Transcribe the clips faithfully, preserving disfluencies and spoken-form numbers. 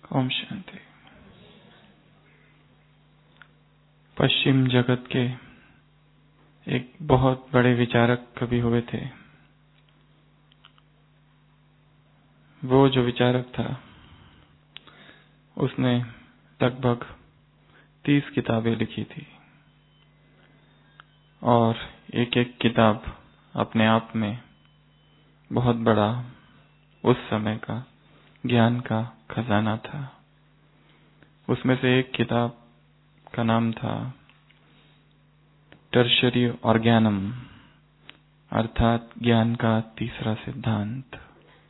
ओम शांति। पश्चिम जगत के एक बहुत बड़े विचारक कवि हुए थे। वो जो विचारक था उसने लगभग तीस किताबें लिखी थी और एक एक किताब अपने आप में बहुत बड़ा उस समय का ज्ञान का खजाना था। उसमें से एक किताब का नाम था टर्शरी ऑर्गेनम, अर्थात ज्ञान का तीसरा सिद्धांत।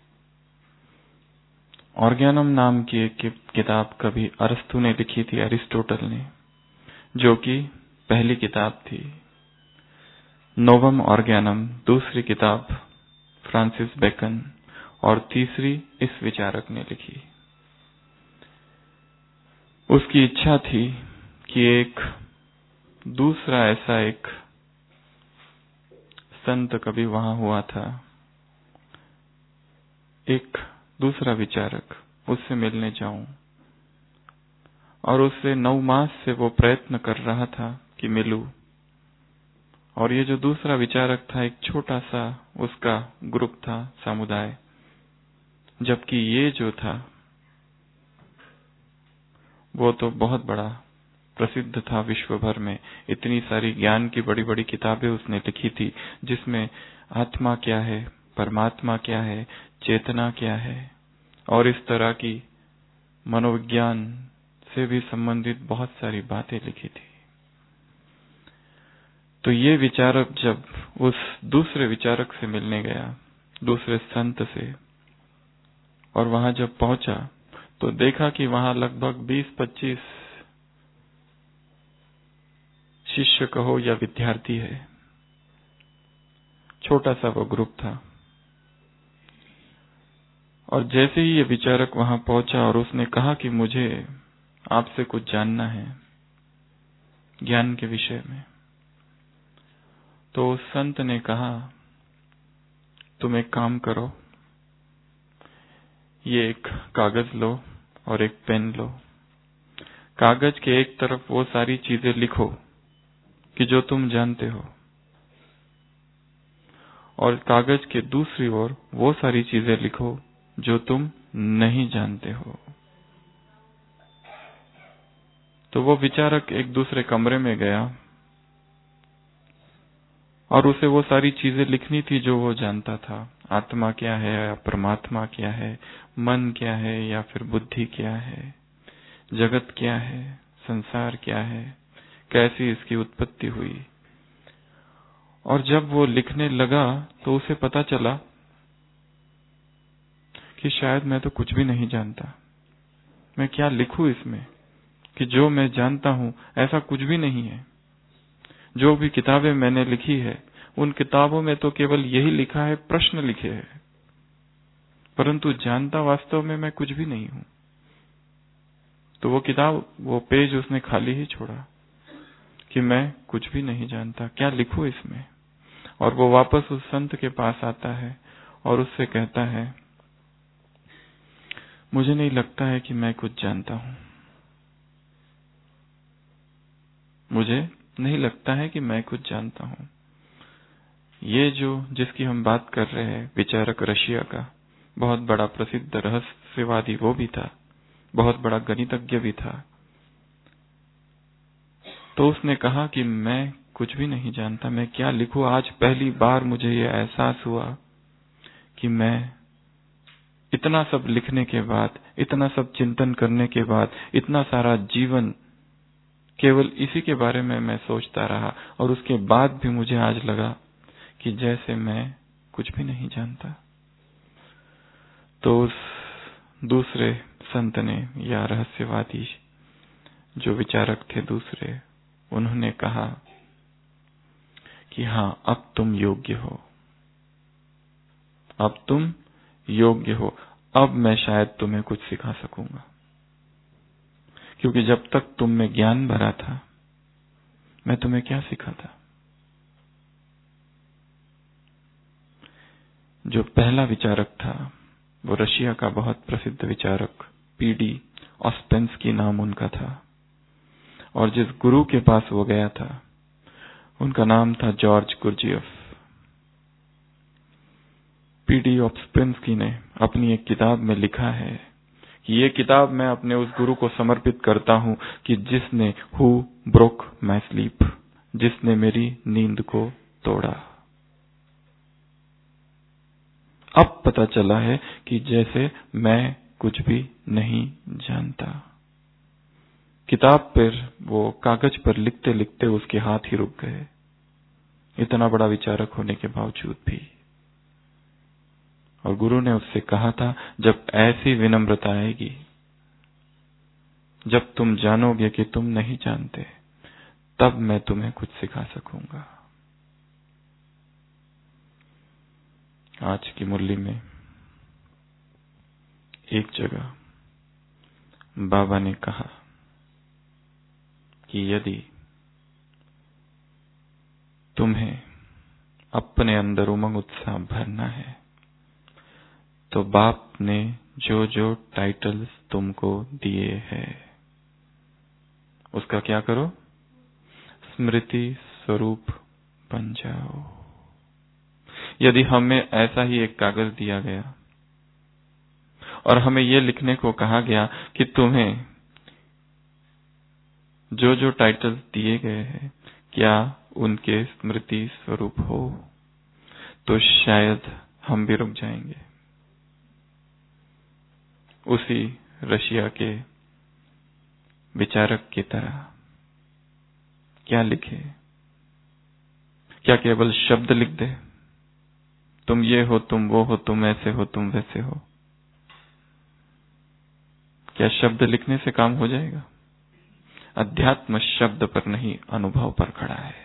ऑर्गेनम नाम की एक किताब कभी अरस्तु ने लिखी थी, अरिस्टोटल ने, जो कि पहली किताब थी। नोवम ऑर्गेनम दूसरी किताब फ्रांसिस बेकन और तीसरी इस विचारक ने लिखी। उसकी इच्छा थी कि एक दूसरा ऐसा एक संत कभी वहां हुआ था, एक दूसरा विचारक, उससे मिलने जाऊं। और उससे नौ मास से वो प्रयत्न कर रहा था कि मिलूं। और ये जो दूसरा विचारक था एक छोटा सा उसका ग्रुप था, समुदाय, जबकि ये जो था वो तो बहुत बड़ा प्रसिद्ध था विश्व भर में। इतनी सारी ज्ञान की बड़ी बड़ी किताबें उसने लिखी थी, जिसमें आत्मा क्या है, परमात्मा क्या है, चेतना क्या है और इस तरह की मनोविज्ञान से भी संबंधित बहुत सारी बातें लिखी थी। तो ये विचारक जब उस दूसरे विचारक से मिलने गया, दूसरे संत से, और वहां जब पहुंचा तो देखा कि वहां लगभग बीस पच्चीस शिष्य कहो या विद्यार्थी है। छोटा सा वो ग्रुप था। और जैसे ही ये विचारक वहां पहुंचा और उसने कहा कि मुझे आपसे कुछ जानना है ज्ञान के विषय में, तो उस संत ने कहा, तुम एक काम करो, ये एक कागज लो और एक पेन लो। कागज के एक तरफ वो सारी चीजें लिखो कि जो तुम जानते हो, और कागज के दूसरी ओर वो सारी चीजें लिखो जो तुम नहीं जानते हो। तो वो विचारक एक दूसरे कमरे में गया और उसे वो सारी चीजें लिखनी थी जो वो जानता था। आत्मा क्या है या परमात्मा क्या है, मन क्या है या फिर बुद्धि क्या है, जगत क्या है, संसार क्या है, कैसी इसकी उत्पत्ति हुई। और जब वो लिखने लगा तो उसे पता चला कि शायद मैं तो कुछ भी नहीं जानता। मैं क्या लिखूं इसमें कि जो मैं जानता हूं ऐसा कुछ भी नहीं है। जो भी किताबें मैंने लिखी है उन किताबों में तो केवल यही लिखा है, प्रश्न लिखे हैं, परंतु जानता वास्तव में मैं कुछ भी नहीं हूं। तो वो किताब, वो पेज उसने खाली ही छोड़ा कि मैं कुछ भी नहीं जानता, क्या लिखूं इसमें। और वो वापस उस संत के पास आता है और उससे कहता है, मुझे नहीं लगता है कि मैं कुछ जानता हूं। मुझे नहीं लगता है कि मैं कुछ जानता हूं। ये जो जिसकी हम बात कर रहे हैं, विचारक रशिया का बहुत बड़ा प्रसिद्ध रहस्यवादी वो भी था, बहुत बड़ा गणितज्ञ भी था। तो उसने कहा कि मैं कुछ भी नहीं जानता, मैं क्या लिखूं। आज पहली बार मुझे ये एहसास हुआ कि मैं इतना सब लिखने के बाद, इतना सब चिंतन करने के बाद, इतना सारा जीवन केवल इसी के बारे में मैं सोचता रहा और उसके बाद भी मुझे आज लगा कि जैसे मैं कुछ भी नहीं जानता। तो उस दूसरे संत ने या रहस्यवादी जो विचारक थे दूसरे, उन्होंने कहा कि हाँ, अब तुम योग्य हो, अब तुम योग्य हो, अब मैं शायद तुम्हें कुछ सिखा सकूंगा। क्योंकि जब तक तुम में ज्ञान भरा था मैं तुम्हें क्या सिखाता। जो पहला विचारक था वो रशिया का बहुत प्रसिद्ध विचारक पीडी ऑस्पेंस्की नाम उनका था। और जिस गुरु के पास वो गया था उनका नाम था जॉर्ज गुरजियफ। पीडी ऑस्पेंस्की ने अपनी एक किताब में लिखा है कि ये किताब मैं अपने उस गुरु को समर्पित करता हूं कि जिसने हु ब्रोक माय स्लीप, जिसने मेरी नींद को तोड़ा। अब पता चला है कि जैसे मैं कुछ भी नहीं जानता। किताब पर वो कागज पर लिखते लिखते उसके हाथ ही रुक गए, इतना बड़ा विचारक होने के बावजूद भी। और गुरु ने उससे कहा था, जब ऐसी विनम्रता आएगी, जब तुम जानोगे कि तुम नहीं जानते, तब मैं तुम्हें कुछ सिखा सकूंगा। आज की मुरली में एक जगह बाबा ने कहा कि यदि तुम्हें अपने अंदर उमंग उत्साह भरना है तो बाप ने जो जो टाइटल्स तुमको दिए हैं उसका क्या करो, स्मृति स्वरूप बन जाओ। यदि हमें ऐसा ही एक कागज दिया गया और हमें यह लिखने को कहा गया कि तुम्हें जो जो टाइटल्स दिए गए हैं क्या उनके स्मृति स्वरूप हो, तो शायद हम भी रुक जाएंगे। उसी रशिया के विचारक की तरह क्या लिखे, क्या केवल शब्द लिख दे, तुम ये हो, तुम वो हो, तुम ऐसे हो, तुम वैसे हो। क्या शब्द लिखने से काम हो जाएगा? अध्यात्म शब्द पर नहीं, अनुभव पर खड़ा है।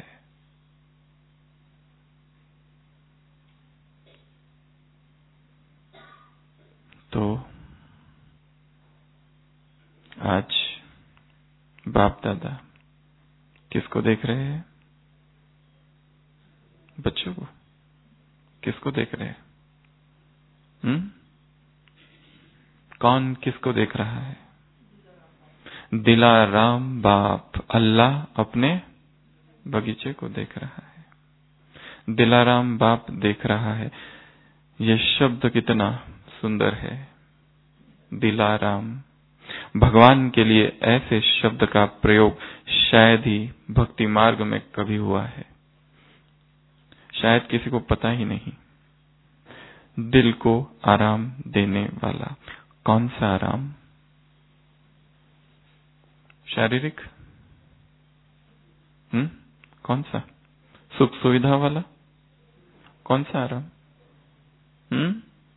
तो आज बाप दादा किसको देख रहे हैं? बच्चों को। किसको देख रहे हैं? हम्म कौन किसको देख रहा है? दिलाराम बाप अल्लाह अपने बगीचे को देख रहा है। दिलाराम बाप देख रहा है। ये शब्द कितना सुंदर है, दिलाराम। भगवान के लिए ऐसे शब्द का प्रयोग शायद ही भक्ति मार्ग में कभी हुआ है, शायद किसी को पता ही नहीं। दिल को आराम देने वाला। कौन सा आराम? शारीरिक? हम्म कौन सा? सुख सुविधा वाला? कौन सा आराम? हम्म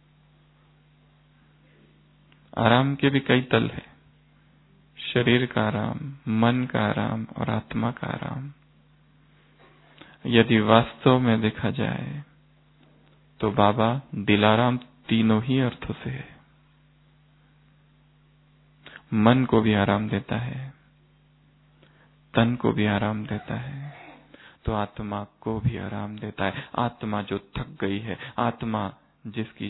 आराम के भी कई तल है। शरीर का आराम, मन का आराम और आत्मा का आराम। यदि वास्तव में देखा जाए तो बाबा दिलाराम तीनों ही अर्थों से है। मन को भी आराम देता है, तन को भी आराम देता है, तो आत्मा को भी आराम देता है। आत्मा जो थक गई है, आत्मा जिसकी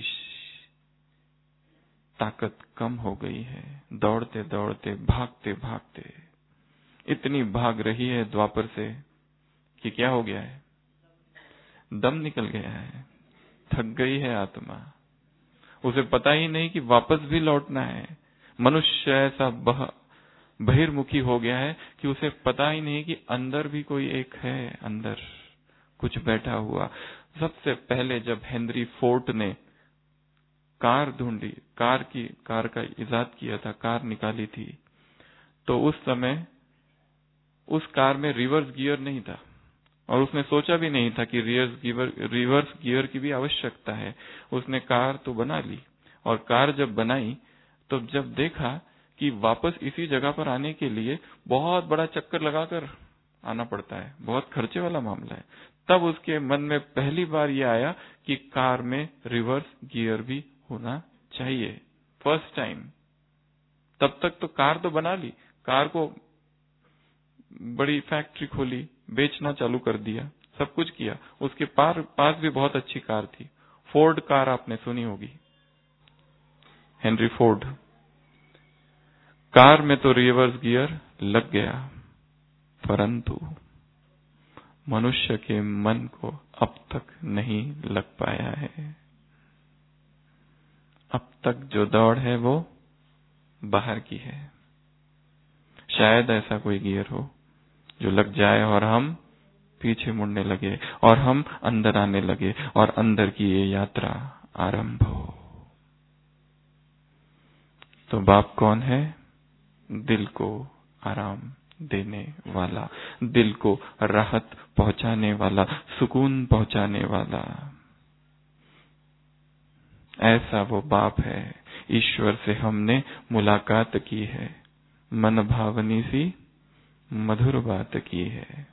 ताकत कम हो गई है, दौड़ते दौड़ते भागते भागते इतनी भाग रही है द्वापर से कि क्या हो गया है, दम निकल गया है, थक गई है आत्मा। उसे पता ही नहीं कि वापस भी लौटना है। मनुष्य ऐसा बह बहिर्मुखी हो गया है कि उसे पता ही नहीं कि अंदर भी कोई एक है, अंदर कुछ बैठा हुआ। सबसे पहले जब हेनरी फोर्ड ने कार ढूंढी, कार की कार का इजाद किया था, कार निकाली थी, तो उस समय उस कार में रिवर्स गियर नहीं था और उसने सोचा भी नहीं था कि रिवर्स गियर रिवर्स गियर की भी आवश्यकता है। उसने कार तो बना ली और कार जब बनाई तो जब देखा कि वापस इसी जगह पर आने के लिए बहुत बड़ा चक्कर लगाकर आना पड़ता है, बहुत खर्चे वाला मामला है, तब उसके मन में पहली बार ये आया कि कार में रिवर्स गियर भी होना चाहिए। First time. तब तक तो कार तो बना ली, कार को बड़ी फैक्ट्री खोली, बेचना चालू कर दिया, सब कुछ किया। उसके पार पास भी बहुत अच्छी कार थी, फोर्ड कार आपने सुनी होगी, हेनरी फोर्ड। कार में तो रिवर्स गियर लग गया, परंतु मनुष्य के मन को अब तक नहीं लग पाया है। अब तक जो दौड़ है वो बाहर की है। शायद ऐसा कोई गियर हो जो लग जाए और हम पीछे मुड़ने लगे और हम अंदर आने लगे और अंदर की ये यात्रा आरंभ हो। तो बाप कौन है? दिल को आराम देने वाला, दिल को राहत पहुंचाने वाला, सुकून पहुंचाने वाला। ऐसा वो बाप है। ईश्वर से हमने मुलाकात की है, मन भावनी सी मधुर बात की है।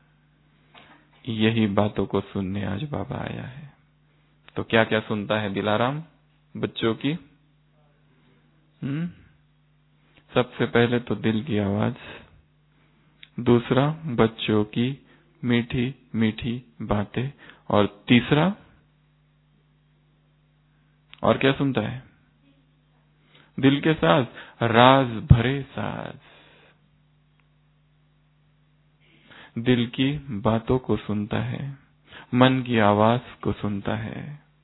यही बातों को सुनने आज बाबा आया है। तो क्या क्या सुनता है दिलाराम? बच्चों की हम्म सबसे पहले तो दिल की आवाज, दूसरा बच्चों की मीठी मीठी बातें, और तीसरा और क्या सुनता है? दिल के साज, राज भरे साज। दिल की बातों को सुनता है, मन की आवाज को सुनता है,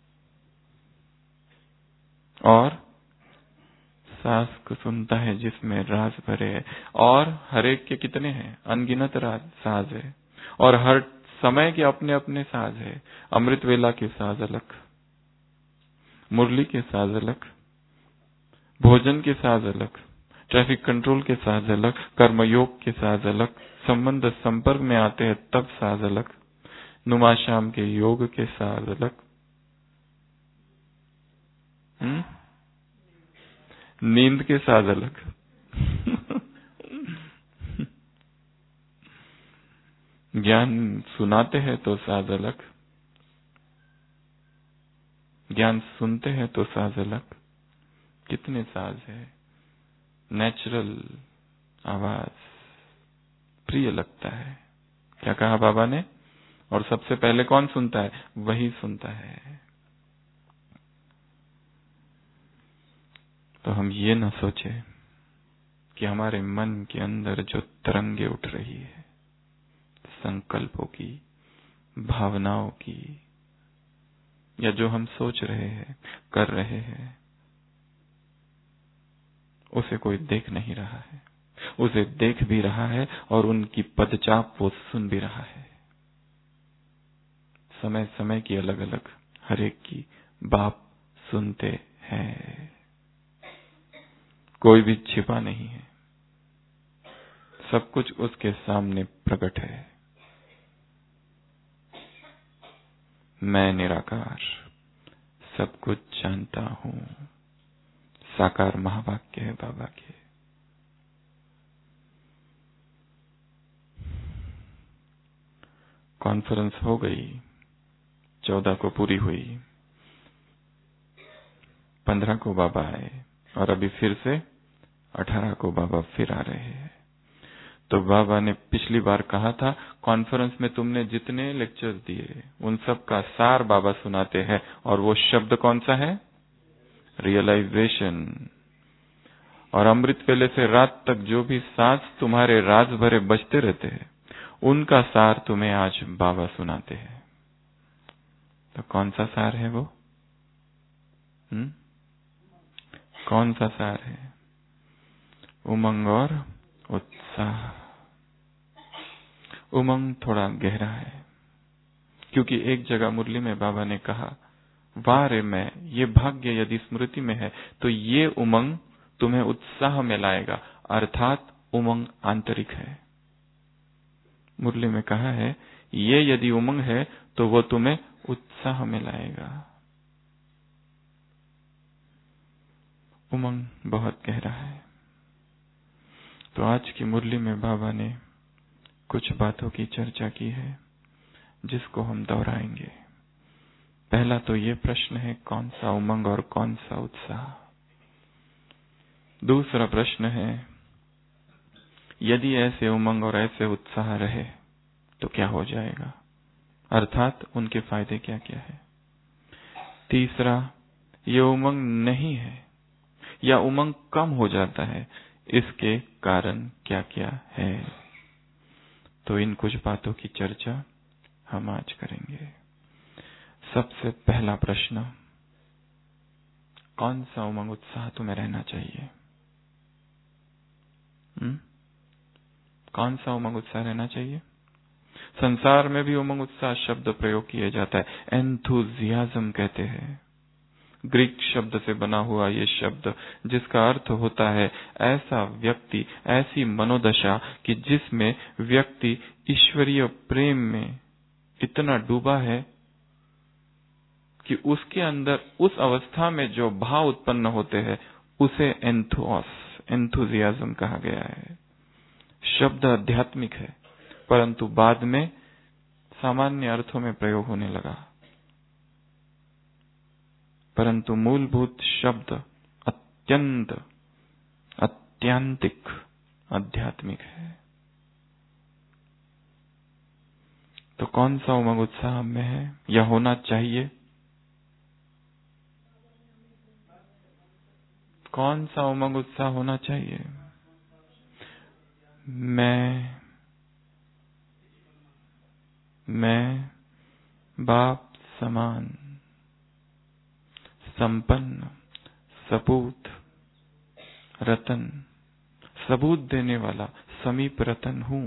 और सास को सुनता है जिसमें राज भरे है। और हर एक के कितने हैं? अनगिनत राज साज है, और हर समय के अपने अपने साज है। अमृत वेला के साज अलग, मुरली के साज अलग, भोजन के साज अलग, ट्रैफिक कंट्रोल के साज अलग, कर्मयोग के साज अलग, संबंध संपर्क में आते हैं तब साज अलग, नुमा शाम के योग के साज अलग, हम्म नींद के साज अलग। ज्ञान सुनाते हैं तो साज अलग, ज्ञान सुनते हैं तो साज अलग। कितने साज है। नेचुरल आवाज प्रिय लगता है। क्या कहा बाबा ने? और सबसे पहले कौन सुनता है? वही सुनता है। तो हम ये न सोचे कि हमारे मन के अंदर जो तरंगे उठ रही है, संकल्पों की, भावनाओं की, या जो हम सोच रहे हैं, कर रहे हैं, उसे कोई देख नहीं रहा है। उसे देख भी रहा है और उनकी पदचाप वो सुन भी रहा है। समय समय की अलग अलग हर एक की बाप सुनते हैं। कोई भी छिपा नहीं है, सब कुछ उसके सामने प्रकट है। मैं निराकार सब कुछ जानता हूं, साकार महावाक्य है बाबा के। कॉन्फ्रेंस हो गई, चौदह को पूरी हुई, पंद्रह को बाबा आए, और अभी फिर से अठारह को बाबा फिर आ रहे हैं। तो बाबा ने पिछली बार कहा था, कॉन्फ्रेंस में तुमने जितने लेक्चर दिए उन सब का सार बाबा सुनाते हैं, और वो शब्द कौन सा है? रियलाइजेशन। और अमृत वेले से रात तक जो भी सांस तुम्हारे राज भरे बजते रहते हैं, उनका सार तुम्हें आज बाबा सुनाते हैं। तो कौन सा सार है वो? हुँ? कौन सा सार है? उमंग और उत्साह। उमंग थोड़ा गहरा है, क्योंकि एक जगह मुरली में बाबा ने कहा, वाह रे मैं, ये भाग्य यदि स्मृति में है तो ये उमंग तुम्हें उत्साह में लाएगा, अर्थात उमंग आंतरिक है। मुरली में कहा है, ये यदि उमंग है तो वो तुम्हें उत्साह में लाएगा। उमंग बहुत गहरा है। तो आज की मुरली में बाबा ने कुछ बातों की चर्चा की है जिसको हम दोहराएंगे। पहला तो ये प्रश्न है, कौन सा उमंग और कौन सा उत्साह? दूसरा प्रश्न है, यदि ऐसे उमंग और ऐसे उत्साह रहे तो क्या हो जाएगा, अर्थात उनके फायदे क्या क्या है? तीसरा, ये उमंग नहीं है या उमंग कम हो जाता है, इसके कारण क्या क्या है। तो इन कुछ बातों की चर्चा हम आज करेंगे। सबसे पहला प्रश्न, कौन सा उमंग उत्साह तुम्हें रहना चाहिए? हुँ? कौन सा उमंग उत्साह रहना चाहिए? संसार में भी उमंग उत्साह शब्द प्रयोग किया जाता है, एंथुजियाज्म कहते हैं। ग्रीक शब्द से बना हुआ ये शब्द, जिसका अर्थ होता है ऐसा व्यक्ति, ऐसी मनोदशा कि जिसमें व्यक्ति ईश्वरीय प्रेम में इतना डूबा है कि उसके अंदर उस अवस्था में जो भाव उत्पन्न होते हैं उसे एंथुओस, एंथुजियाज्म कहा गया है। शब्द आध्यात्मिक है, परंतु बाद में सामान्य अर्थों में प्रयोग होने लगा, परंतु मूलभूत शब्द अत्यंत अत्यांतिक आध्यात्मिक है। तो कौन सा उमंग उत्साह में है या होना चाहिए? कौन सा उमंग उत्साह होना चाहिए? मैं मैं बाप समान, संपन्न, सबूत, रतन, सबूत देने वाला, समीप रतन हूं।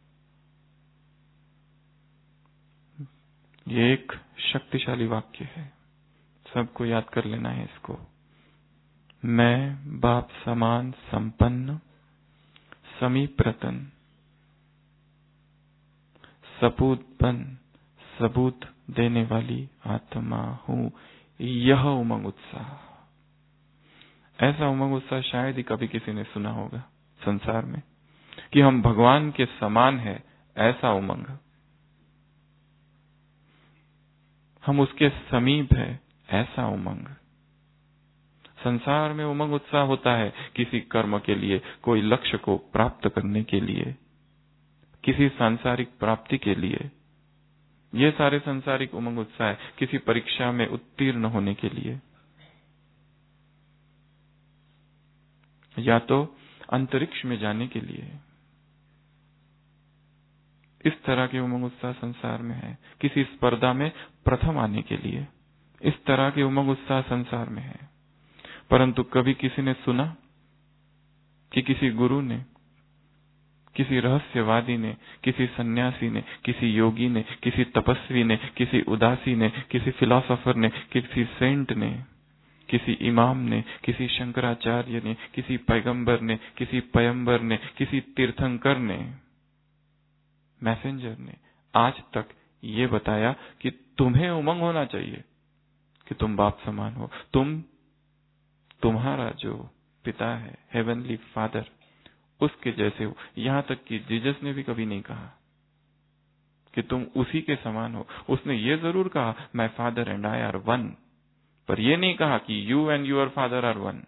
ये एक शक्तिशाली वाक्य है, सबको याद कर लेना है इसको। मैं बाप समान, संपन्न, समीप रतन, सबूतपन, सबूत देने वाली आत्मा हूं। यह उमंग उत्साह, ऐसा उमंग उत्साह शायद ही कभी किसी ने सुना होगा संसार में, कि हम भगवान के समान है। ऐसा उमंग, हम उसके समीप है, ऐसा उमंग। संसार में उमंग उत्साह होता है किसी कर्म के लिए, कोई लक्ष्य को प्राप्त करने के लिए, किसी सांसारिक प्राप्ति के लिए। ये सारे सांसारिक उमंग उत्साह है, किसी परीक्षा में उत्तीर्ण होने के लिए, या तो अंतरिक्ष में जाने के लिए। इस तरह के उमंग उत्साह संसार में है। किसी स्पर्धा में प्रथम आने के लिए, इस तरह के उमंग उत्साह संसार में है। परंतु कभी किसी ने सुना कि किसी गुरु ने, किसी रहस्यवादी ने, किसी सन्यासी ने, किसी योगी ने, किसी तपस्वी ने, किसी उदासी ने, किसी फिलोसोफर ने, किसी सेंट ने, किसी इमाम ने, किसी शंकराचार्य ने, किसी पैगंबर ने, किसी पयंबर ने, किसी तीर्थंकर ने, मैसेंजर ने आज तक ये बताया कि तुम्हें उमंग होना चाहिए कि तुम बाप समान हो, तुम तुम्हारा जो पिता है, हेवनली फादर, उसके जैसे हो। यहां तक कि जीसस ने भी कभी नहीं कहा कि तुम उसी के समान हो। उसने ये जरूर कहा, my father and I are one, पर यह नहीं कहा कि you and your father are one.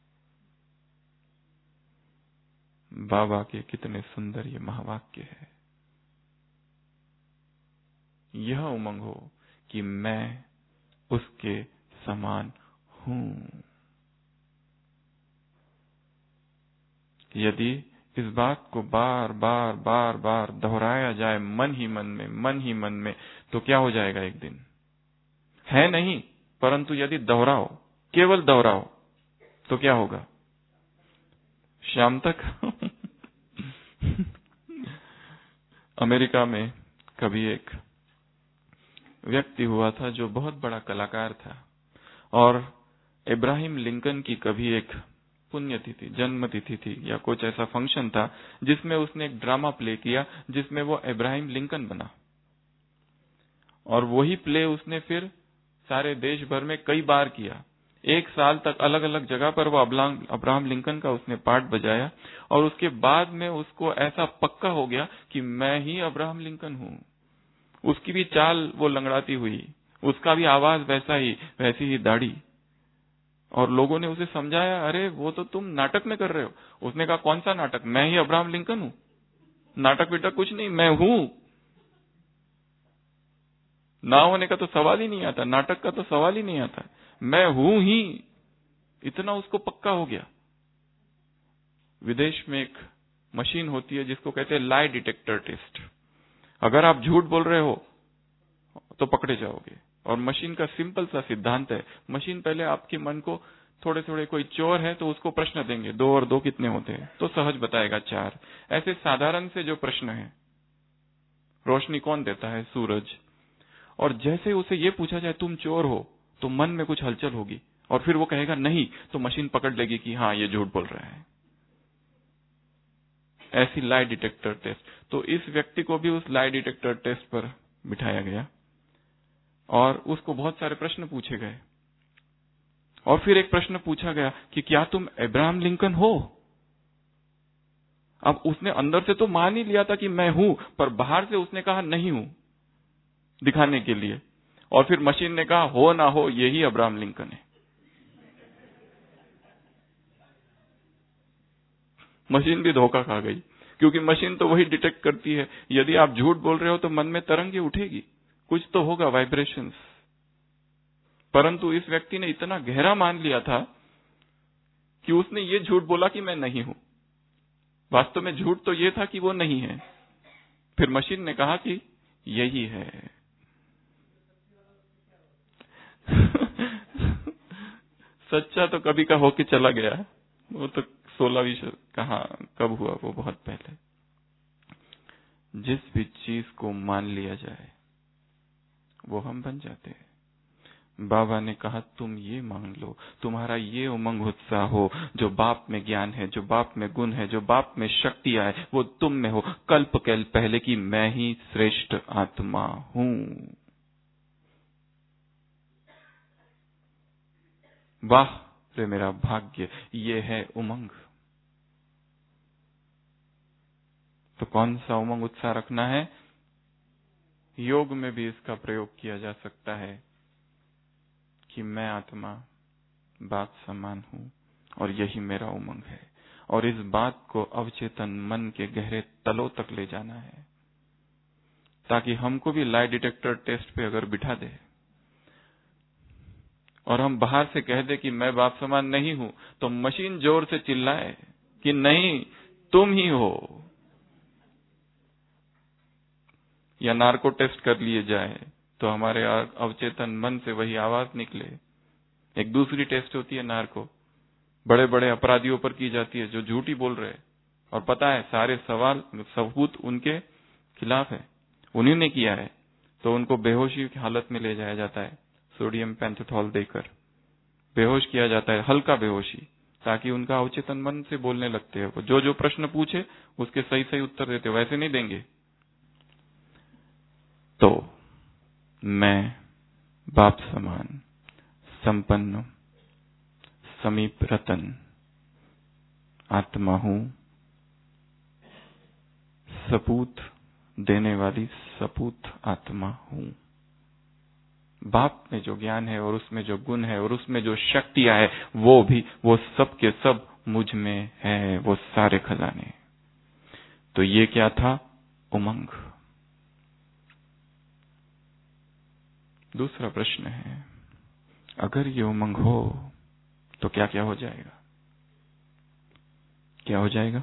बाबा के कितने सुंदर ये महावाक्य है। यह उमंग हो कि मैं उसके समान हूं। यदि इस बात को बार बार बार बार दोहराया जाए मन ही मन में, मन ही मन में, तो क्या हो जाएगा एक दिन? है नहीं, परंतु यदि दोहराओ, केवल दोहराओ, तो क्या होगा? शाम तक अमेरिका में कभी एक व्यक्ति हुआ था जो बहुत बड़ा कलाकार था, और इब्राहिम लिंकन की कभी एक पुण्यतिथि, जन्म तिथि थी या कुछ ऐसा फंक्शन था जिसमें उसने एक ड्रामा प्ले किया जिसमें वो इब्राहिम लिंकन बना। और वही प्ले उसने फिर सारे देश भर में कई बार किया। एक साल तक अलग अलग जगह पर वो अब्राहम लिंकन का उसने पार्ट बजाया, और उसके बाद में उसको ऐसा पक्का हो गया कि मैं ही अब्राहम लिंकन हूं। उसकी भी चाल वो लंगड़ाती हुई, उसका भी आवाज वैसा ही, वैसी ही दाढ़ी। और लोगों ने उसे समझाया, अरे वो तो तुम नाटक में कर रहे हो। उसने कहा, कौन सा नाटक? मैं ही अब्राहम लिंकन हूं, नाटक बिटक कुछ नहीं, मैं हूं। ना होने का तो सवाल ही नहीं आता, नाटक का तो सवाल ही नहीं आता, मैं हूं ही। इतना उसको पक्का हो गया। विदेश में एक मशीन होती है जिसको कहते हैं लाई डिटेक्टर टेस्ट। अगर आप झूठ बोल रहे हो तो पकड़े जाओगे। और मशीन का सिंपल सा सिद्धांत है, मशीन पहले आपके मन को थोड़े थोड़े, कोई चोर है तो उसको प्रश्न देंगे, दो और दो कितने होते हैं, तो सहज बताएगा चार। ऐसे साधारण से जो प्रश्न है, रोशनी कौन देता है, सूरज। और जैसे उसे ये पूछा जाए तुम चोर हो, तो मन में कुछ हलचल होगी और फिर वो कहेगा नहीं, तो मशीन पकड़ लेगी कि हाँ ये झूठ बोल रहा है। ऐसी लाई डिटेक्टर टेस्ट। तो इस व्यक्ति को भी उस लाई डिटेक्टर टेस्ट पर बिठाया गया और उसको बहुत सारे प्रश्न पूछे गए। और फिर एक प्रश्न पूछा गया कि क्या तुम अब्राहम लिंकन हो। अब उसने अंदर से तो मान ही लिया था कि मैं हूं, पर बाहर से उसने कहा नहीं हूं, दिखाने के लिए। और फिर मशीन ने कहा हो ना हो यही अब्राहम लिंकन है। मशीन भी धोखा खा गई, क्योंकि मशीन तो वही डिटेक्ट करती है। यदि आप झूठ बोल रहे हो तो मन में तरंगे उठेगी, कुछ तो होगा, वाइब्रेशंस। परंतु इस व्यक्ति ने इतना गहरा मान लिया था कि उसने ये झूठ बोला कि मैं नहीं हूं। वास्तव में झूठ तो ये था कि वो नहीं है। फिर मशीन ने कहा कि यही है। सच्चा तो कभी का होके चला गया, वो तो सोलहवीं कहा कब हुआ, वो बहुत पहले। जिस भी चीज को मान लिया जाए वो हम बन जाते हैं। बाबा ने कहा तुम ये मांग लो, तुम्हारा ये उमंग उत्साह हो, जो बाप में ज्ञान है, जो बाप में गुण है, जो बाप में शक्तियां है, वो तुम में हो। कल्प कल्प पहले की मैं ही श्रेष्ठ आत्मा हूं। वाह रे मेरा भाग्य, ये है उमंग। तो कौन सा उमंग उत्साह रखना है? योग में भी इसका प्रयोग किया जा सकता है कि मैं आत्मा बाप समान हूं और यही मेरा उमंग है। और इस बात को अवचेतन मन के गहरे तलों तक ले जाना है, ताकि हमको भी लाई डिटेक्टर टेस्ट पे अगर बिठा दे और हम बाहर से कह दे कि मैं बाप समान नहीं हूं, तो मशीन जोर से चिल्लाए कि नहीं तुम ही हो। या नार्को टेस्ट कर लिए जाए तो हमारे अवचेतन मन से वही आवाज निकले। एक दूसरी टेस्ट होती है नार्को, बड़े बड़े अपराधियों पर की जाती है जो झूठी बोल रहे और पता है सारे सवाल सबूत उनके खिलाफ है, उन्हीं ने किया है, तो उनको बेहोशी की हालत में ले जाया जाता है, सोडियम पेंथेथॉल देकर बेहोश किया जाता है, हल्का बेहोशी, ताकि उनका अवचेतन मन से बोलने लगते हैं। जो जो प्रश्न पूछे उसके सही सही उत्तर देते, वैसे नहीं देंगे। तो मैं बाप समान संपन्न समीप रतन आत्मा हूं, सपूत देने वाली सपूत आत्मा हूं। बाप में जो ज्ञान है और उसमें जो गुण है और उसमें जो शक्तियां है, वो भी वो सब के सब मुझ में है, वो सारे खजाने। तो ये क्या था? उमंग। दूसरा प्रश्न है, अगर ये उमंग हो तो क्या क्या हो जाएगा? क्या हो जाएगा?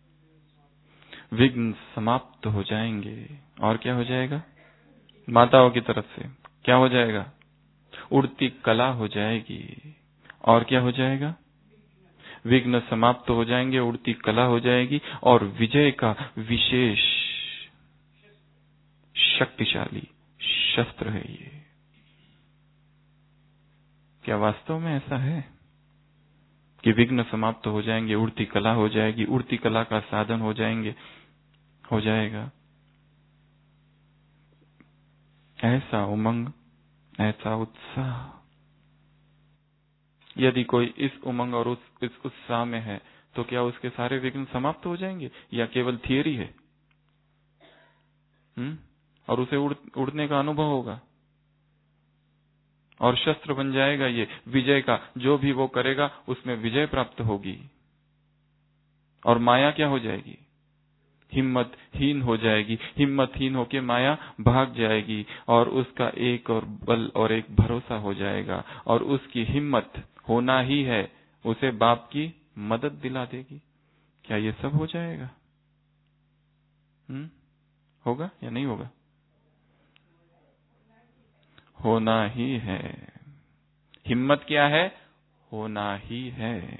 विघ्न समाप्त हो जाएंगे। और क्या हो जाएगा? माताओं की तरफ से क्या हो जाएगा? उड़ती कला हो जाएगी। और क्या हो जाएगा? विघ्न समाप्त हो जाएंगे, उड़ती कला हो जाएगी, और विजय का विशेष शक्तिशाली शस्त्र है ये। क्या वास्तव में ऐसा है कि विघ्न समाप्त हो जाएंगे, उड़ती कला हो जाएगी, उड़ती कला का साधन हो जाएंगे, हो जाएगा? ऐसा उमंग, ऐसा उत्साह। यदि कोई इस उमंग और उस इस उत्साह में है तो क्या उसके सारे विघ्न समाप्त हो जाएंगे या केवल थियरी है? हम्म और उसे उड़, उड़ने का अनुभव होगा और शस्त्र बन जाएगा ये विजय का। जो भी वो करेगा उसमें विजय प्राप्त होगी। और माया क्या हो जाएगी? हिम्मत हीन हो जाएगी। हिम्मतहीन होके माया भाग जाएगी और उसका एक और बल और एक भरोसा हो जाएगा, और उसकी हिम्मत होना ही है उसे बाप की मदद दिला देगी। क्या ये सब हो जाएगा? हम्म होगा या नहीं होगा? होना ही है। हिम्मत क्या है? होना ही है।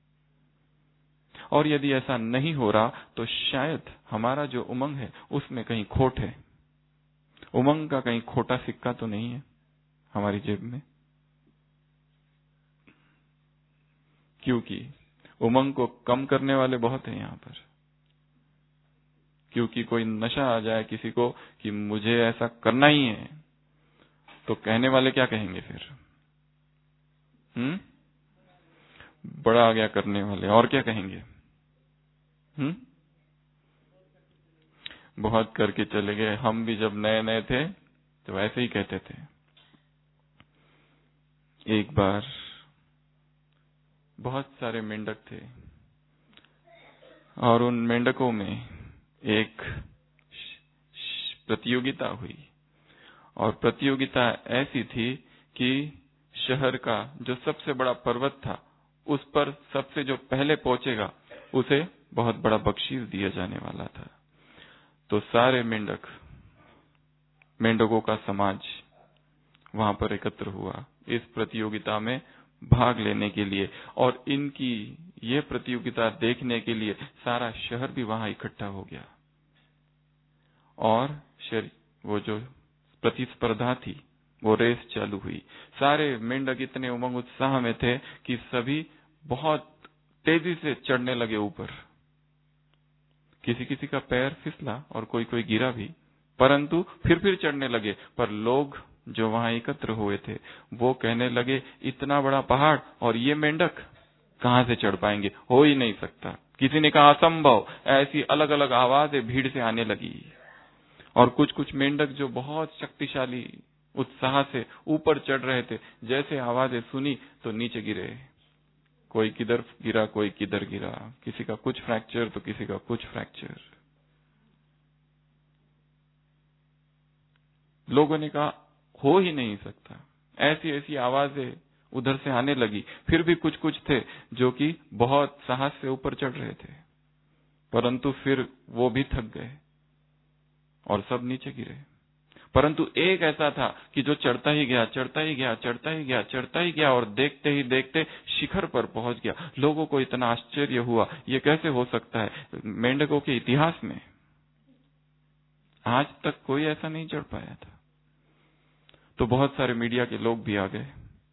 और यदि ऐसा नहीं हो रहा तो शायद हमारा जो उमंग है उसमें कहीं खोट है। उमंग का कहीं खोटा सिक्का तो नहीं है हमारी जेब में? क्योंकि उमंग को कम करने वाले बहुत हैं यहाँ पर। क्योंकि कोई नशा आ जाए किसी को कि मुझे ऐसा करना ही है, तो कहने वाले क्या कहेंगे फिर? हम्म बड़ा आ गया करने वाले। और क्या कहेंगे? हम्म बहुत करके चले गए। हम भी जब नए नए थे तो ऐसे ही कहते थे। एक बार बहुत सारे मेंढक थे और उन मेंढकों में एक प्रतियोगिता हुई। और प्रतियोगिता ऐसी थी कि शहर का जो सबसे बड़ा पर्वत था उस पर सबसे जो पहले पहुंचेगा उसे बहुत बड़ा बख्शीश दिया जाने वाला था। तो सारे मेंढक, मेंढकों का समाज वहां पर एकत्र हुआ इस प्रतियोगिता में भाग लेने के लिए। और इनकी ये प्रतियोगिता देखने के लिए सारा शहर भी वहां इकट्ठा हो गया। और वो जो प्रतिस्पर्धा थी वो रेस चालू हुई। सारे मेंढक इतने उमंग उत्साह में थे कि सभी बहुत तेजी से चढ़ने लगे ऊपर। किसी किसी का पैर फिसला और कोई कोई गिरा भी, परंतु फिर फिर चढ़ने लगे। पर लोग जो वहां एकत्र हुए थे वो कहने लगे, इतना बड़ा पहाड़ और ये मेंढक कहां से चढ़ पाएंगे? हो ही नहीं सकता। किसी ने कहा असंभव। ऐसी अलग अलग आवाजें भीड़ से आने लगी। और कुछ कुछ मेंढक जो बहुत शक्तिशाली उत्साह से ऊपर चढ़ रहे थे, जैसे आवाजें सुनी तो नीचे गिरे। कोई किधर गिरा, कोई किधर गिरा। किसी का कुछ फ्रैक्चर तो किसी का कुछ फ्रैक्चर। लोगों ने कहा हो ही नहीं सकता। ऐसी ऐसी आवाजें उधर से आने लगी। फिर भी कुछ कुछ थे जो कि बहुत साहस से ऊपर चढ़ रहे थे, परंतु फिर वो भी थक गए और सब नीचे गिरे। परंतु एक ऐसा था कि जो चढ़ता ही गया, चढ़ता ही गया, चढ़ता ही गया, चढ़ता ही गया और देखते ही देखते शिखर पर पहुंच गया। लोगों को इतना आश्चर्य हुआ, ये कैसे हो सकता है? मेंढकों के इतिहास में आज तक कोई ऐसा नहीं चढ़ पाया था। तो बहुत सारे मीडिया के लोग भी आ गए,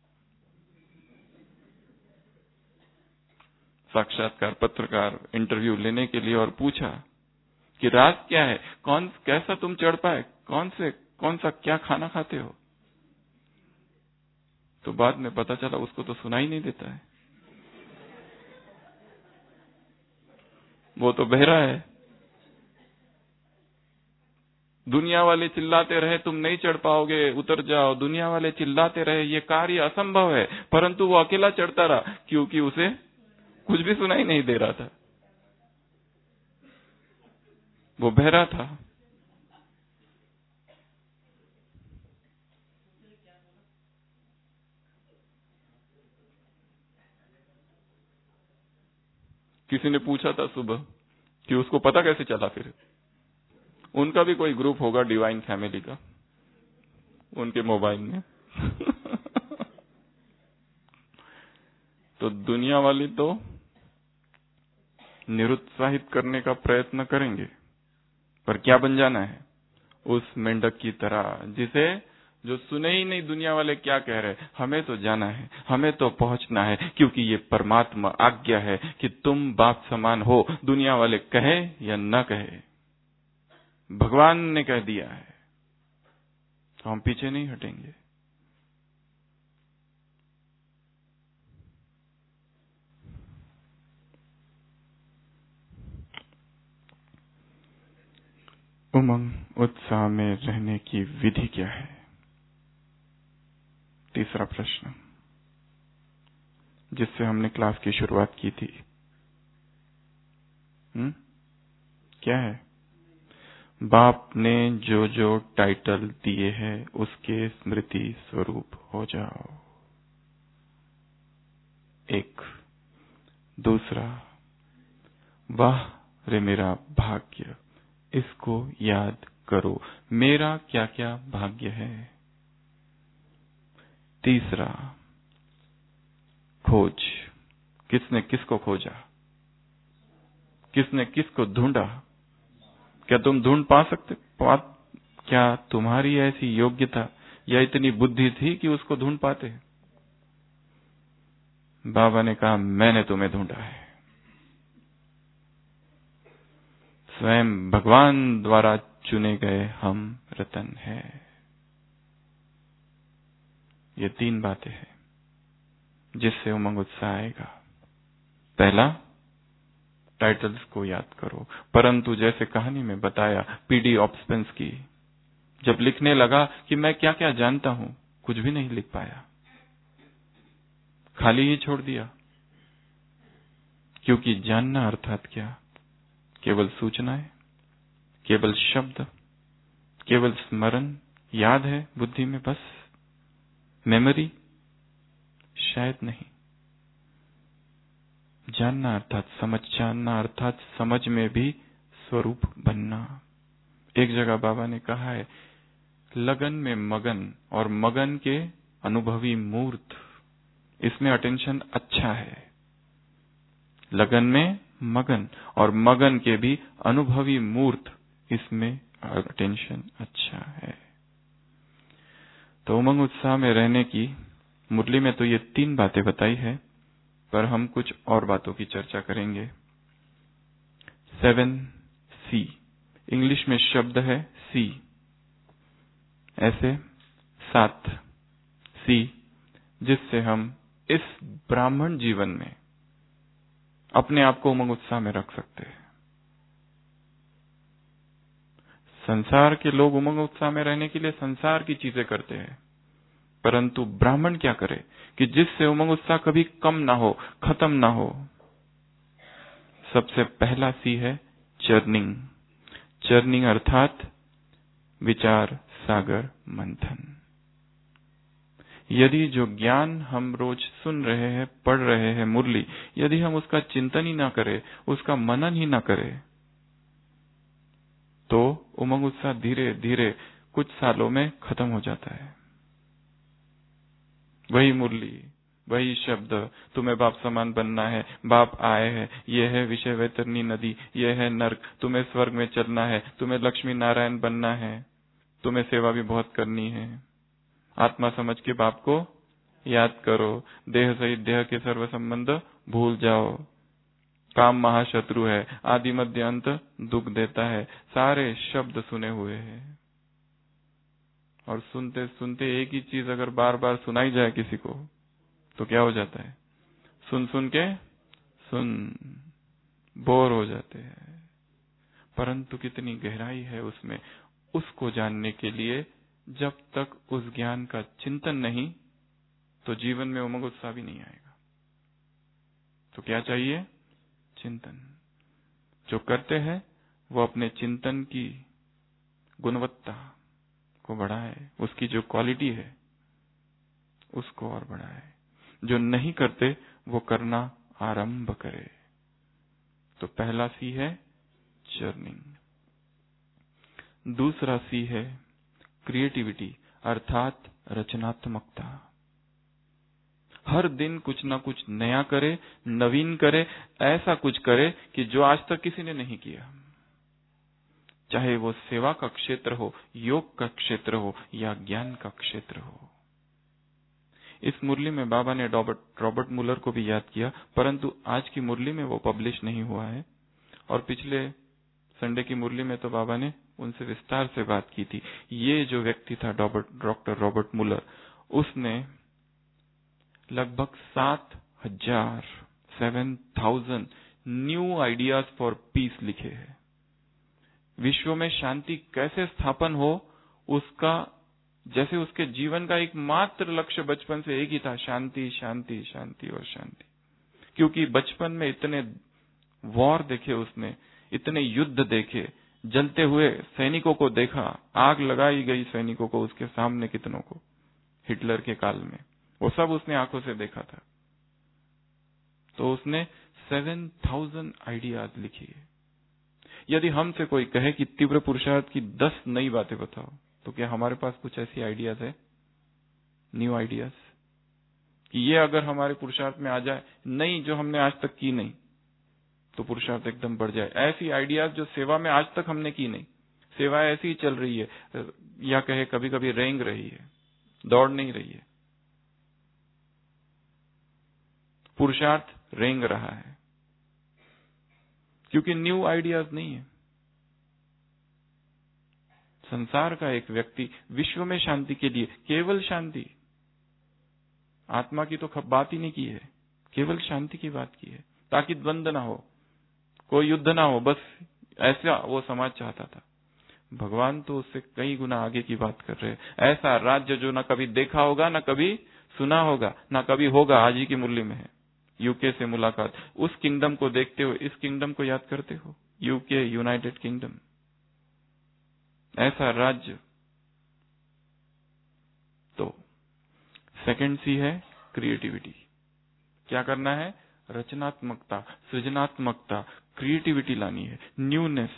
साक्षात्कार पत्रकार इंटरव्यू लेने के लिए, और पूछा कि राज क्या है, कौन कैसा तुम चढ़ पाए, कौन से कौन सा क्या खाना खाते हो? तो बाद में पता चला उसको तो सुनाई नहीं देता है, वो तो बहरा है। दुनिया वाले चिल्लाते रहे तुम नहीं चढ़ पाओगे, उतर जाओ। दुनिया वाले चिल्लाते रहे ये कार्य असंभव है, परंतु वो अकेला चढ़ता रहा क्योंकि उसे कुछ भी सुनाई नहीं दे रहा था। वो बहरा था। किसी ने पूछा था सुबह कि उसको पता कैसे चला। फिर उनका भी कोई ग्रुप होगा डिवाइन फैमिली का उनके मोबाइल में तो दुनिया वाली तो निरुत्साहित करने का प्रयत्न करेंगे, पर क्या बन जाना है? उस मेंढक की तरह जिसे जो सुने ही नहीं दुनिया वाले क्या कह रहे। हमें तो जाना है, हमें तो पहुंचना है, क्योंकि ये परमात्मा आज्ञा है कि तुम बाप समान हो। दुनिया वाले कहे या न कहे, भगवान ने कह दिया है तो हम पीछे नहीं हटेंगे। उमंग उत्साह में रहने की विधि क्या है? तीसरा प्रश्न जिससे हमने क्लास की शुरुआत की थी, हुँ? क्या है? बाप ने जो जो टाइटल दिए हैं उसके स्मृति स्वरूप हो जाओ। एक। दूसरा, वाह रे मेरा भाग्य, इसको याद करो, मेरा क्या क्या भाग्य है। तीसरा, खोज। किसने किसको खोजा? किसने किसको ढूंढा? क्या तुम ढूंढ पा सकते? पा, क्या तुम्हारी ऐसी योग्यता या इतनी बुद्धि थी कि उसको ढूंढ पाते? बाबा ने कहा, मैंने तुम्हें ढूंढा है। स्वयं भगवान द्वारा चुने गए हम रतन है। ये तीन बातें हैं जिससे उमंग उत्साह आएगा। पहला, टाइटल्स को याद करो, परंतु जैसे कहानी में बताया पीडी ऑप्सपेंस की, जब लिखने लगा कि मैं क्या क्या जानता हूं, कुछ भी नहीं लिख पाया, खाली ही छोड़ दिया। क्योंकि जानना अर्थात क्या? केवल सूचनाएं, केवल शब्द, केवल स्मरण, याद है बुद्धि में बस, मेमोरी? शायद नहीं। जानना अर्थात समझ, जानना अर्थात समझ में भी स्वरूप बनना। एक जगह बाबा ने कहा है, लगन में मगन और मगन के अनुभवी मूर्त, इसमें अटेंशन अच्छा है। लगन में मगन और मगन के भी अनुभवी मूर्त, इसमें अटेंशन अच्छा है। तो उमंग उत्साह में रहने की मुरली में तो ये तीन बातें बताई है, पर हम कुछ और बातों की चर्चा करेंगे। सेवन सी, इंग्लिश में शब्द है सी, ऐसे सात सी, जिससे हम इस ब्राह्मण जीवन में अपने आप को उमंग उत्साह में रख सकते हैं। संसार के लोग उमंग उत्साह में रहने के लिए संसार की चीजें करते हैं, परंतु ब्राह्मण क्या करे कि जिससे उमंग उत्साह कभी कम ना हो, खत्म ना हो। सबसे पहला सी है चर्निंग। चर्निंग अर्थात विचार सागर मंथन। यदि जो ज्ञान हम रोज सुन रहे हैं, पढ़ रहे हैं मुरली, यदि हम उसका चिंतन ही ना करें, उसका मनन ही ना करें, तो उमंग उत्साह धीरे धीरे कुछ सालों में खत्म हो जाता है। वही मुरली, वही शब्द, तुम्हें बाप समान बनना है, बाप आए हैं, ये है विषय वैतरणी नदी, ये है नर्क, तुम्हें स्वर्ग में चलना है, तुम्हें लक्ष्मी नारायण बनना है, तुम्हें सेवा भी बहुत करनी है, आत्मा समझ के बाप को याद करो, देह सहित देह के सर्व संबंध भूल जाओ, काम महाशत्रु है, आदि मध्य अंत दुख देता है। सारे शब्द सुने हुए हैं, और सुनते सुनते एक ही चीज अगर बार बार सुनाई जाए किसी को, तो क्या हो जाता है? सुन सुन के सुन बोर हो जाते हैं। परंतु कितनी गहराई है उसमें, उसको जानने के लिए जब तक उस ज्ञान का चिंतन नहीं, तो जीवन में उमंग उत्साह भी नहीं आएगा। तो क्या चाहिए? चिंतन। जो करते हैं वो अपने चिंतन की गुणवत्ता को बढ़ाए, उसकी जो क्वालिटी है उसको और बढ़ाए। जो नहीं करते वो करना आरंभ करे। तो पहला सी है चर्निंग। दूसरा सी है क्रिएटिविटी अर्थात रचनात्मकता। हर दिन कुछ ना कुछ नया करे, नवीन करे, ऐसा कुछ करे कि जो आज तक किसी ने नहीं किया। चाहे वो सेवा का क्षेत्र हो, योग का क्षेत्र हो या ज्ञान का क्षेत्र हो। इस मुरली में बाबा ने रॉबर्ट रॉबर्ट मुलर को भी याद किया, परंतु आज की मुरली में वो पब्लिश नहीं हुआ है। और पिछले संडे की मुरली में तो बाबा ने उनसे विस्तार से बात की थी। ये जो व्यक्ति था डॉक्टर रॉबर्ट मुलर, उसने लगभग सात हजार seven thousand new ideas for peace लिखे हैं। विश्व में शांति कैसे स्थापन हो, उसका जैसे उसके जीवन का एकमात्र लक्ष्य बचपन से एक ही था, शांति शांति शांति और शांति। क्योंकि बचपन में इतने वॉर देखे उसने, इतने युद्ध देखे, जलते हुए सैनिकों को देखा, आग लगाई गई सैनिकों को उसके सामने कितनों को, हिटलर के काल में, वो सब उसने आंखों से देखा था। तो उसने सेवन थाउजेंड आइडियाज लिखी है। यदि हमसे कोई कहे कि तीव्र पुरुषार्थ की दस नई बातें बताओ, तो क्या हमारे पास कुछ ऐसी आइडियाज है, न्यू आइडियाज, कि ये अगर हमारे पुरुषार्थ में आ जाए, नहीं जो हमने आज तक की नहीं, तो पुरुषार्थ एकदम बढ़ जाए। ऐसी आइडियाज जो सेवा में आज तक हमने की नहीं, सेवा ऐसी ही चल रही है, या कहे कभी कभी रेंग रही है, दौड़ नहीं रही है, पुरुषार्थ रेंग रहा है, क्योंकि न्यू आइडियाज नहीं है। संसार का एक व्यक्ति विश्व में शांति के लिए, केवल शांति, आत्मा की तो बात ही नहीं की है, केवल शांति की बात की है, ताकि द्वंद्व ना हो, कोई युद्ध ना हो, बस ऐसा वो समाज चाहता था। भगवान तो उससे कई गुना आगे की बात कर रहे हैं। ऐसा राज्य जो ना कभी देखा होगा, ना कभी सुना होगा, ना कभी होगा, आज ही की मुरली में है। यूके से मुलाकात, उस किंगडम को देखते हो, इस किंगडम को याद करते हो, यूके, यूनाइटेड किंगडम, ऐसा राज्य। तो सेकंड सी है क्रिएटिविटी। क्या करना है? रचनात्मकता, सृजनात्मकता, क्रिएटिविटी लानी है, न्यूनेस।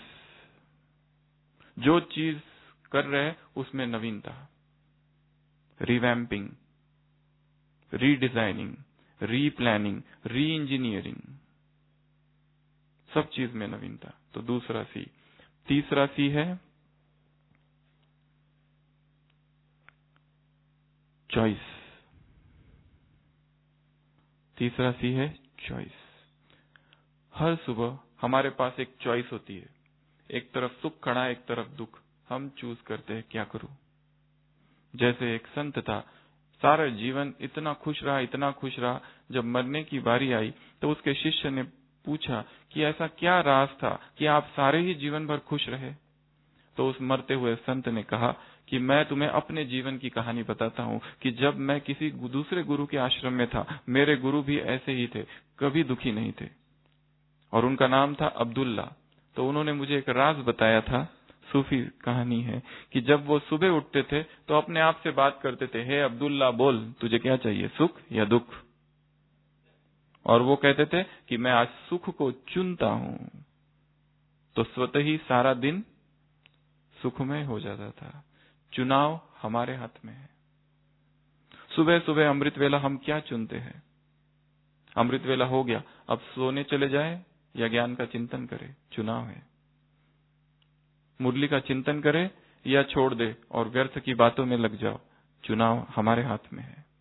जो चीज कर रहे हैं उसमें नवीनता, revamping, redesigning, replanning, re-engineering, सब चीज में नवीनता। तो दूसरा सी। तीसरा सी है चॉइस। तीसरा सी है चॉइस। हर सुबह हमारे पास एक चॉइस होती है, एक तरफ सुख खड़ा है, एक तरफ दुख। हम चूज करते हैं क्या करूं। जैसे एक संत था, सारा जीवन इतना खुश रहा, इतना खुश रहा, जब मरने की बारी आई तो उसके शिष्य ने पूछा कि ऐसा क्या राज था कि आप सारे ही जीवन भर खुश रहे। तो उस मरते हुए संत ने कहा कि मैं तुम्हें अपने जीवन की कहानी बताता हूं कि जब मैं किसी दूसरे गुरु के आश्रम में था, मेरे गुरु भी ऐसे ही थे, कभी दुखी नहीं थे, और उनका नाम था अब्दुल्ला। तो उन्होंने मुझे एक राज बताया था, सूफी कहानी है, कि जब वो सुबह उठते थे तो अपने आप से बात करते थे, हे अब्दुल्ला बोल, तुझे क्या चाहिए, सुख या दुख। और वो कहते थे कि मैं आज सुख को चुनता हूं, तो स्वतः ही सारा दिन सुखमय हो जाता था। चुनाव हमारे हाथ में है। सुबह सुबह अमृत वेला हम क्या चुनते हैं? अमृत वेला हो गया, अब सोने चले जाए या ज्ञान का चिंतन करे, चुनाव है। मुरली का चिंतन करे या छोड़ दे और व्यर्थ की बातों में लग जाओ, चुनाव हमारे हाथ में है।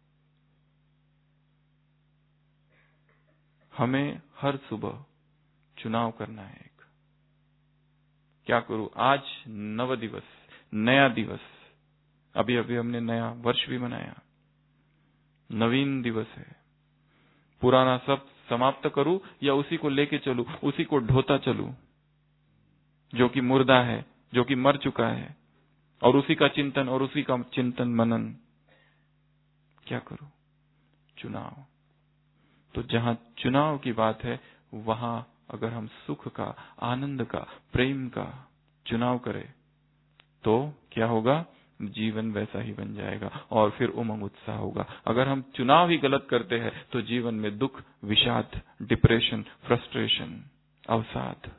हमें हर सुबह चुनाव करना है। एक क्या करूं आज? नव दिवस, नया दिवस, अभी अभी हमने नया वर्ष भी मनाया, नवीन दिवस है। पुराना सब समाप्त करूं या उसी को लेके चलूं, उसी को ढोता चलूं जो कि मुर्दा है, जो कि मर चुका है, और उसी का चिंतन और उसी का चिंतन मनन। क्या करूं? चुनाव। तो जहां चुनाव की बात है, वहां अगर हम सुख का, आनंद का, प्रेम का चुनाव करें तो क्या होगा? जीवन वैसा ही बन जाएगा और फिर उमंग उत्साह होगा। अगर हम चुनाव ही गलत करते हैं तो जीवन में दुख, विषाद, डिप्रेशन, फ्रस्ट्रेशन, अवसाद,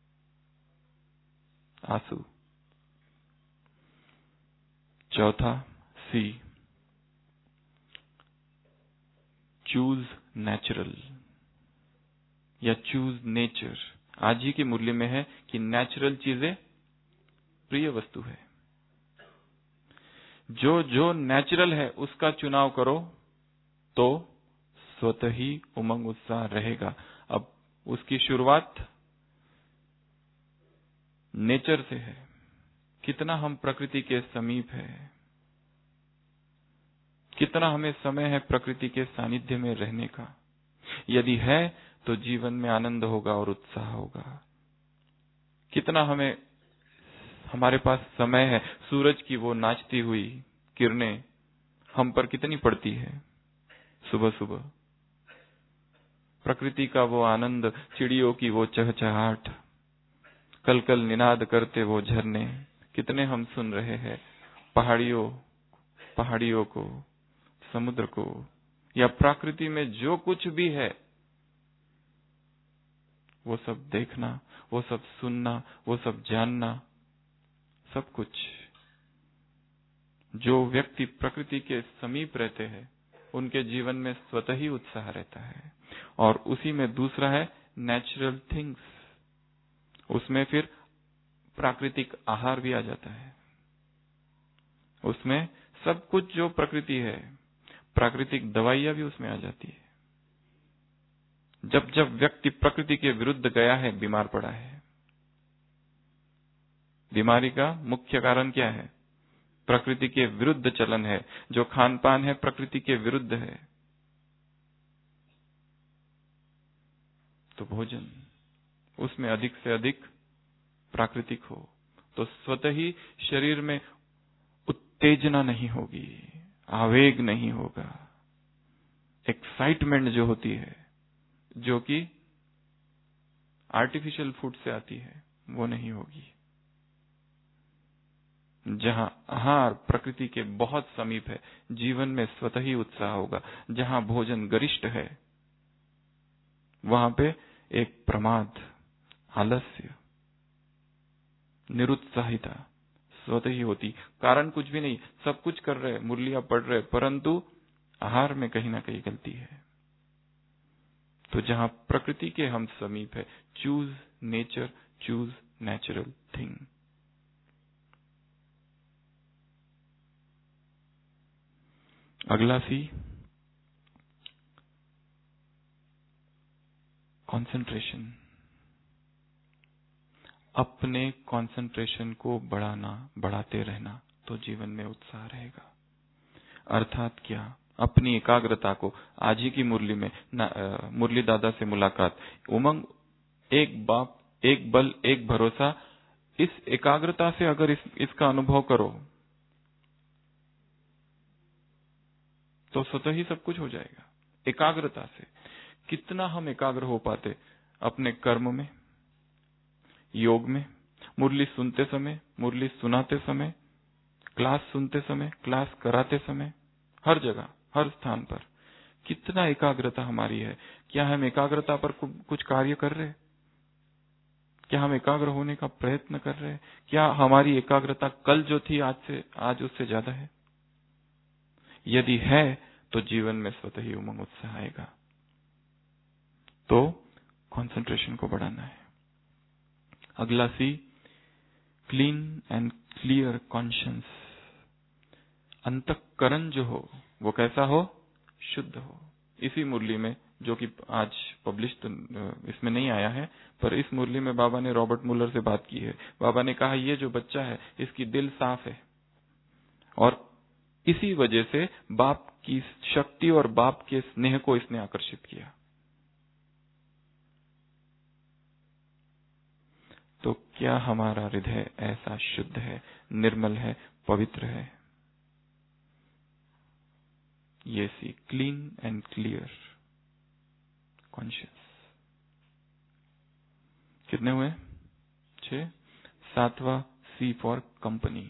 आंसू। चौथा सी, चूज नेचुरल या चूज नेचर। आज ही की मुरली में है कि नेचुरल चीजें प्रिय वस्तु है। जो जो नेचुरल है उसका चुनाव करो तो स्वतः ही उमंग उत्साह रहेगा। अब उसकी शुरुआत नेचर से है। कितना हम प्रकृति के समीप है, कितना हमें समय है प्रकृति के सानिध्य में रहने का। यदि है तो जीवन में आनंद होगा और उत्साह होगा। कितना हमें, हमारे पास समय है, सूरज की वो नाचती हुई किरणें हम पर कितनी पड़ती है सुबह सुबह, प्रकृति का वो आनंद, चिड़ियों की वो चहचहाट, कल कल निनाद करते वो झरने कितने हम सुन रहे हैं। पहाड़ियों पहाड़ियों को, समुद्र को, या प्रकृति में जो कुछ भी है, वो सब देखना, वो सब सुनना, वो सब जानना, सब कुछ। जो व्यक्ति प्रकृति के समीप रहते हैं उनके जीवन में स्वतः ही उत्साह रहता है। और उसी में दूसरा है नेचुरल थिंग्स, उसमें फिर प्राकृतिक आहार भी आ जाता है। उसमें सब कुछ जो प्रकृति है, प्राकृतिक दवाइयां भी उसमें आ जाती है। जब जब व्यक्ति प्रकृति के विरुद्ध गया है, बीमार पड़ा है। बीमारी का मुख्य कारण क्या है? प्रकृति के विरुद्ध चलन है। जो खान पान है प्रकृति के विरुद्ध है। तो भोजन उसमें अधिक से अधिक प्राकृतिक हो तो स्वतः ही शरीर में उत्तेजना नहीं होगी, आवेग नहीं होगा, एक्साइटमेंट जो होती है, जो कि आर्टिफिशियल फूड से आती है, वो नहीं होगी। जहां आहार प्रकृति के बहुत समीप है, जीवन में स्वतः ही उत्साह होगा। जहां भोजन गरिष्ठ है, वहां पे एक प्रमाद, आलस्य, निरुत्साहिता स्वतः ही होती। कारण कुछ भी नहीं, सब कुछ कर रहे, मुरलियां पढ़ रहे, परंतु आहार में कहीं ना कहीं गलती है। तो जहां प्रकृति के हम समीप है, choose nature, choose natural thing. अगला सी, कंसंट्रेशन। अपने कंसंट्रेशन को बढ़ाना, बढ़ाते रहना, तो जीवन में उत्साह रहेगा। अर्थात क्या? अपनी एकाग्रता को, आज ही की मुरली में मुरली दादा से मुलाकात, उमंग, एक बाप, एक बल, एक भरोसा, इस एकाग्रता से अगर इस, इसका अनुभव करो तो स्वतः ही सब कुछ हो जाएगा। एकाग्रता से कितना हम एकाग्र हो पाते अपने कर्म में, योग में, मुरली सुनते समय, मुरली सुनाते समय, क्लास सुनते समय, क्लास कराते समय, हर जगह, हर स्थान पर कितना एकाग्रता हमारी है। क्या हम एकाग्रता पर कुछ कार्य कर रहे हैं? क्या हम एकाग्र होने का प्रयत्न कर रहे हैं? क्या हमारी एकाग्रता कल जो थी आज से आज उससे ज्यादा है? यदि है तो जीवन में स्वतः ही उमंग, उत्साह आएगा। तो कंसंट्रेशन को बढ़ाना है। अगला C, clean and clear conscience. अंतःकरण जो हो वो कैसा हो? शुद्ध हो। इसी मुरली में, जो कि आज पब्लिश तो इसमें नहीं आया है, पर इस मुरली में बाबा ने रॉबर्ट मुलर से बात की है। बाबा ने कहा ये जो बच्चा है इसकी दिल साफ है और इसी वजह से बाप की शक्ति और बाप के स्नेह को इसने आकर्षित किया। तो क्या हमारा हृदय ऐसा शुद्ध है, निर्मल है, पवित्र है? ये C, clean and clear conscious. कितने हुए? छह। सातवां, सी फॉर कंपनी।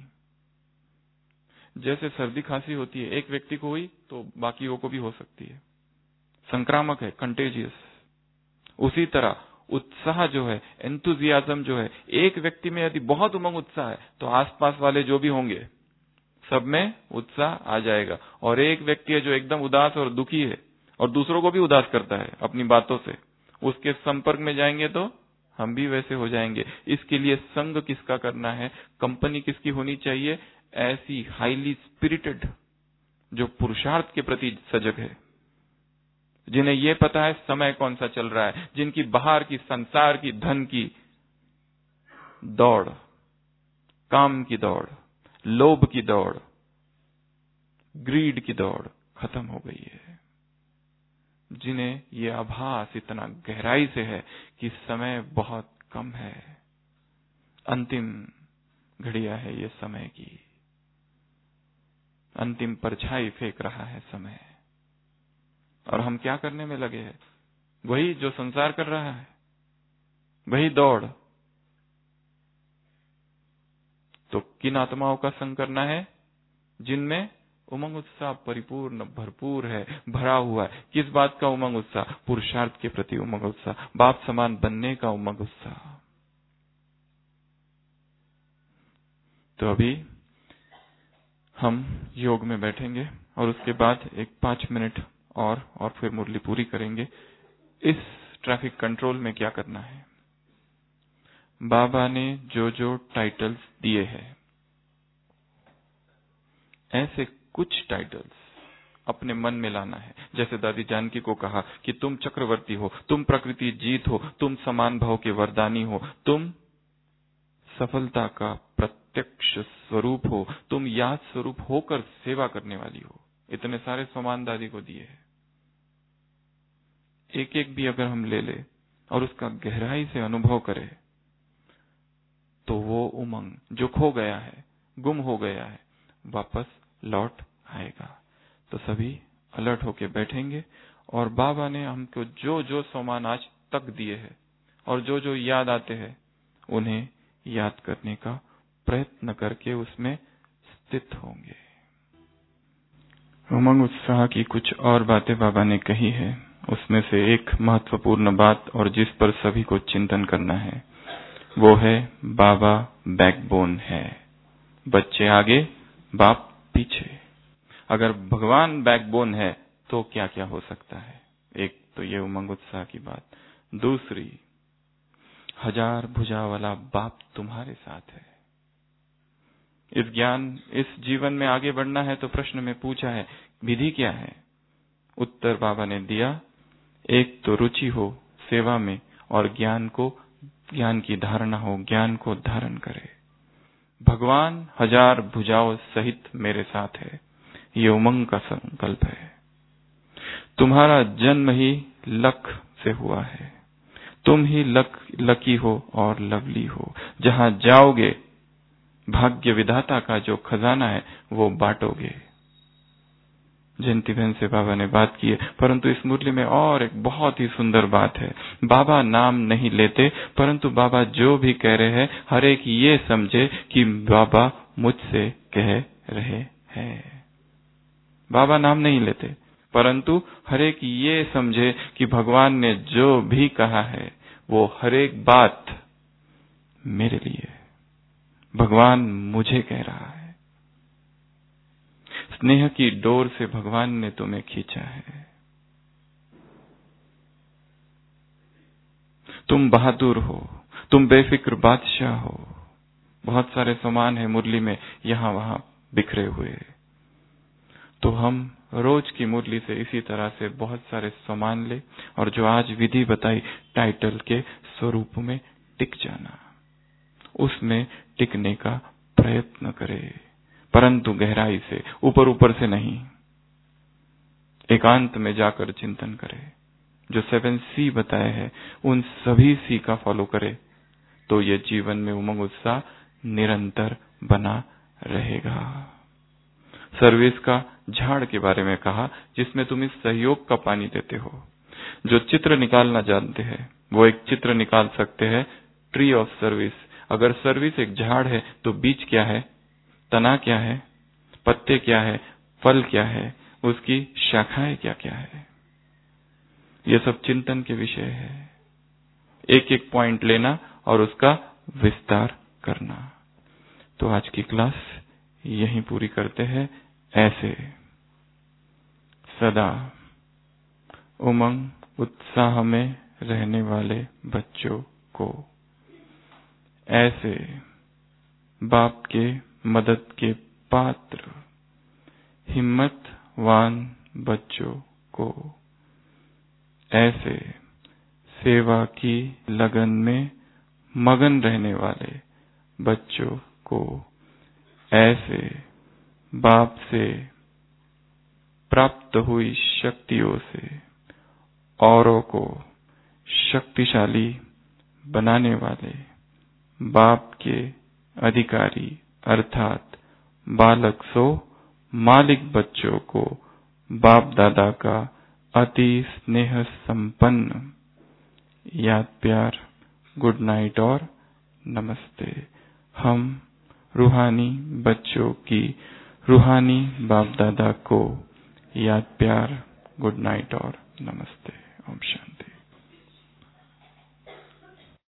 जैसे सर्दी खांसी होती है, एक व्यक्ति को हुई तो बाकियों को भी हो सकती है, संक्रामक है, कंटेजियस। उसी तरह उत्साह जो है, एंथुजियाज्म जो है, एक व्यक्ति में यदि बहुत उमंग उत्साह है तो आसपास वाले जो भी होंगे सब में उत्साह आ जाएगा। और एक व्यक्ति है जो एकदम उदास और दुखी है और दूसरों को भी उदास करता है अपनी बातों से, उसके संपर्क में जाएंगे तो हम भी वैसे हो जाएंगे। इसके लिए संग किसका करना है, कंपनी किसकी होनी चाहिए? ऐसी हाईली स्पिरिटेड, जो पुरुषार्थ के प्रति सजग है, जिन्हें ये पता है समय कौन सा चल रहा है, जिनकी बाहर की, संसार की, धन की दौड़, काम की दौड़, लोभ की दौड़, ग्रीड की दौड़ खत्म हो गई है, जिन्हें ये आभास इतना गहराई से है कि समय बहुत कम है, अंतिम घड़ियां है ये समय की, अंतिम परछाई फेंक रहा है समय। और हम क्या करने में लगे हैं? वही जो संसार कर रहा है, वही दौड़। तो किन आत्माओं का संग करना है? जिनमें उमंग उत्साह परिपूर्ण भरपूर है, भरा हुआ है। किस बात का उमंग उत्साह? पुरुषार्थ के प्रति उमंग उत्साह, बाप समान बनने का उमंग उत्साह। तो अभी हम योग में बैठेंगे और उसके बाद एक पांच मिनट और और फिर मुरली पूरी करेंगे। इस ट्रैफिक कंट्रोल में क्या करना है? बाबा ने जो जो टाइटल्स दिए हैं, ऐसे कुछ टाइटल्स अपने मन में लाना है। जैसे दादी जानकी को कहा कि तुम चक्रवर्ती हो, तुम प्रकृति जीत हो, तुम समान भाव के वरदानी हो, तुम सफलता का प्रत्यक्ष स्वरूप हो, तुम याद स्वरूप होकर सेवा करने वाली हो। इतने सारे सम्मान दादी को दिए हैं। एक एक भी अगर हम ले ले और उसका गहराई से अनुभव करें तो वो उमंग जो खो गया है, गुम हो गया है, वापस लौट आएगा। तो सभी अलर्ट होके बैठेंगे और बाबा ने हमको जो जो सम्मान आज तक दिए हैं और जो जो याद आते हैं उन्हें याद करने का प्रयत्न करके उसमें स्थित होंगे। उमंग उत्साह की कुछ और बातें बाबा ने कही है। उसमें से एक महत्वपूर्ण बात और जिस पर सभी को चिंतन करना है वो है बाबा बैकबोन है। बच्चे आगे, बाप पीछे। अगर भगवान बैकबोन है तो क्या क्या हो सकता है? एक तो ये उमंग उत्साह की बात। दूसरी, हजार भुजा वाला बाप तुम्हारे साथ है। इस ज्ञान, इस जीवन में आगे बढ़ना है तो प्रश्न में पूछा है विधि क्या है? उत्तर बाबा ने दिया, एक तो रुचि हो सेवा में और ज्ञान को, ज्ञान की धारणा हो, ज्ञान को धारण करे। भगवान हजार भुजाओं सहित मेरे साथ है, ये उमंग का संकल्प है। तुम्हारा जन्म ही लक से हुआ है, तुम ही लक लकी हो और लवली हो। जहां जाओगे भाग्य विधाता का जो खजाना है वो बांटोगे। जयंती बहन से बाबा ने बात की है, परंतु इस मुरली में और एक बहुत ही सुंदर बात है। बाबा नाम नहीं लेते, परंतु बाबा जो भी कह रहे हैं हर एक ये समझे कि बाबा मुझसे कह रहे हैं। बाबा नाम नहीं लेते, परंतु हर एक ये समझे कि भगवान ने जो भी कहा है वो हर एक बात मेरे लिए, भगवान मुझे कह रहा है। स्नेह की डोर से भगवान ने तुम्हें खींचा है। तुम बहादुर हो, तुम बेफिक्र बादशाह हो। बहुत सारे सामान है मुरली में यहां वहां बिखरे हुए। तो हम रोज की मुरली से इसी तरह से बहुत सारे सामान ले और जो आज विधि बताई टाइटल के स्वरूप में टिक जाना, उसमें टिकने का प्रयत्न करे, परंतु गहराई से, ऊपर ऊपर से नहीं। एकांत में जाकर चिंतन करे। जो सेवन सी बताए हैं उन सभी सी का फॉलो करे तो ये जीवन में उमंग उत्साह निरंतर बना रहेगा। सर्विस का झाड़ के बारे में कहा, जिसमें तुम इस सहयोग का पानी देते हो। जो चित्र निकालना जानते हैं वो एक चित्र निकाल सकते हैं, ट्री ऑफ सर्विस। अगर सर्विस एक झाड़ है तो बीज क्या है, तना क्या है, पत्ते क्या है, फल क्या है, उसकी शाखाएं क्या क्या है, ये सब चिंतन के विषय है। एक एक पॉइंट लेना और उसका विस्तार करना। तो आज की क्लास यहीं पूरी करते हैं। ऐसे सदा उमंग उत्साह में रहने वाले बच्चों को, ऐसे बाप के मदद के पात्र हिम्मतवान बच्चों को, ऐसे सेवा की लगन में मगन रहने वाले बच्चों को, ऐसे बाप से प्राप्त हुई शक्तियों से औरों को शक्तिशाली बनाने वाले बाप के अधिकारी अर्थात बालक सो मालिक बच्चों को बाप दादा का अति स्नेह संपन्न याद प्यार, गुड नाइट और नमस्ते। हम रूहानी बच्चों की रूहानी बाप दादा को याद प्यार, गुड नाइट और नमस्ते। ओम शांति।